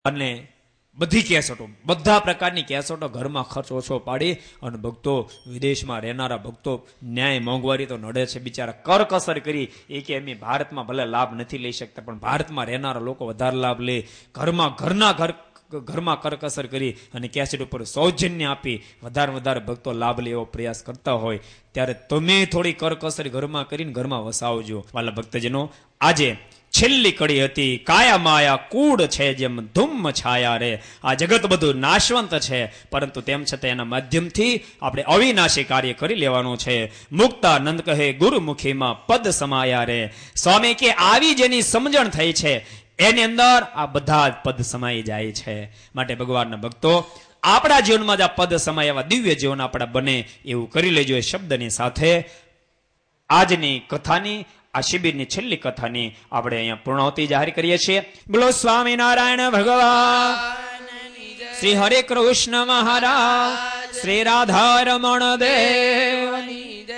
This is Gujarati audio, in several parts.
અને બધી કેસેટો, બધા પ્રકારની કેસેટો ઘરમાં ખર્ચ ઓછો પાડી અને ભક્તો, વિદેશમાં રહેનારા ભક્તો, ન્યાય મોંઘવારી તો નડે છે બિચારા, કરકસર કરી એ કે અમે ભારતમાં ભલે લાભ નથી લઈ શકતા પણ ભારતમાં રહેનારા લોકો વધારે લાભ લે, ઘરમાં કરકસર કરી અને કેસેટ ઉપર સૌજન્ય આપી વધારે ભક્તો લાભ લે એવો પ્રયાસ કરતા હોય ત્યારે તમે થોડી કરકસર ઘરમાં કરીને ઘરમાં વસાવજો. વાલા ભક્તજનો, આજે છેલ્લી કડી હતી. કાયા માયા કૂડ છે જેમ ધૂમ છાયા રે. આ જગત બધું નાશવંત છે, પરંતુ તેમ છતાં એના માધ્યમથી આપણે અવિનાશી કાર્ય કરી લેવાનું છે. મુક્તાનંદ કહે ગુરુમુખીમાં પદ સમાયા રે. સ્વામી કે આવી જેની સમજણ થઈ છે એની અંદર આ બધા જ પદ સમાઈ જાય છે. માટે ભગવાનના ભક્તો, આપણા જીવનમાં જ આ પદ સમાય એવા દિવ્ય જીવન આપણા બને એવું કરી લેજો. એ શબ્દની સાથે આજની કથાની, આ શિબિરની છેલ્લી કથાની આપણે અહીંયા પૂર્ણાહુતિ જાહેર કરીએ છીએ. બોલો સ્વામિનારાયણ ભગવાન, શ્રી હરે કૃષ્ણ મહારાજ, શ્રી રાધા રમણ દેવની જય.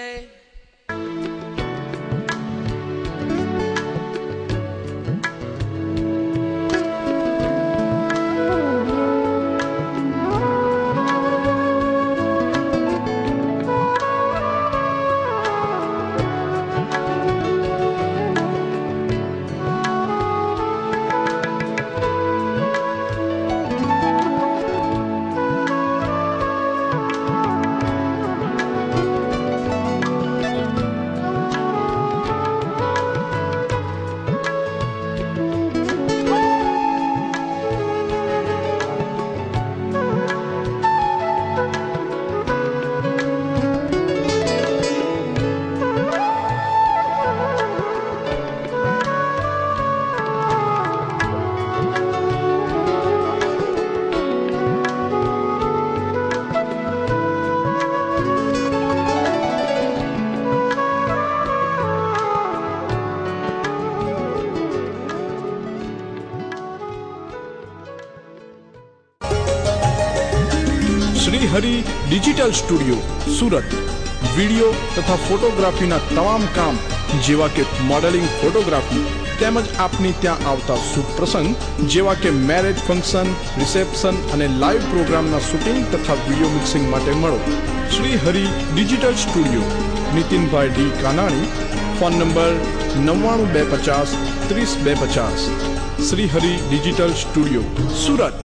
Shri Hari digital studio Surat video તથા ફોટોગ્રાફીના તમામ કામ જેવા કે મોડેલિંગ ફોટોગ્રાફી તેમજ આપની ત્યાં આવતા શુભ પ્રસંગ જેવા કે મેરેજ ફંક્શન, રિસેપ્શન અને લાઈવ પ્રોગ્રામના શૂટિંગ તથા વિડિયો મિક્સિંગ માટે મળો Shri Hari digital studio, Nitinbhai D Kanani, phone number 9925030250. Shri Hari digital studio Surat.